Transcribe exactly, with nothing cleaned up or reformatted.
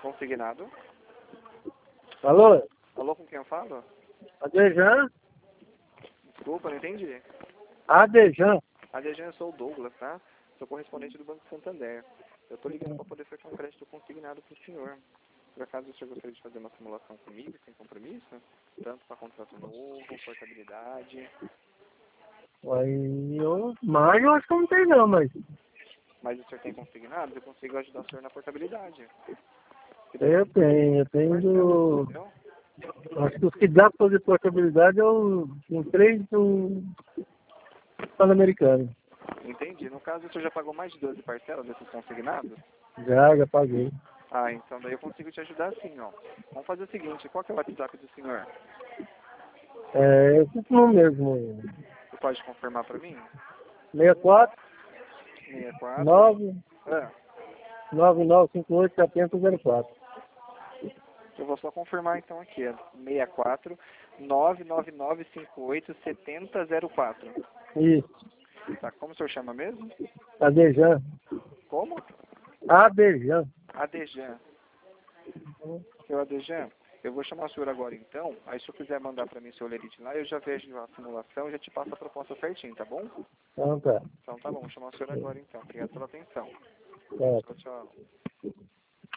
Consignado. Alô? Alô, com quem eu falo? Adejan? Desculpa, não entendi. Adejan? Adejan, eu sou o Douglas, tá? Sou correspondente do Banco Santander. Eu tô ligando para poder fechar um crédito consignado pro senhor. Por acaso o senhor gostaria de fazer uma simulação comigo, sem compromisso? Tanto para contrato novo, portabilidade. Aí eu... Mas eu acho que eu não tenho não, mas... Mas o senhor tem consignado? Eu consigo ajudar o senhor na portabilidade. Eu tenho, eu tenho do... Entendeu? Acho que os que dá pra fazer portabilidade é o... Tem três do... Pan-Americano. Entendi. No caso, o senhor já pagou mais de doze parcelas desses consignados? Já, já paguei. Ah, então daí eu consigo te ajudar sim, ó. Vamos fazer o seguinte, qual que é o WhatsApp do senhor? É, eu fico no mesmo. Você pode confirmar para mim? seis quatro sessenta e quatro. nove Ah, nove nove cinco oito sete zero zero quatro. eu vou só confirmar então aqui, é seis quatro nove nove nove cinco oito sete zero zero quatro. Isso. Tá, como o senhor chama mesmo? Adejan. Como? Adejan. Adejan. Seu Adejan, eu vou chamar o senhor agora então, aí se o senhor quiser mandar para mim seu lerite lá, eu já vejo a simulação e já te passo a proposta certinho, tá bom? Então tá. Então tá bom, vou chamar o senhor agora então. Obrigado pela atenção. É. Tchau, tchau.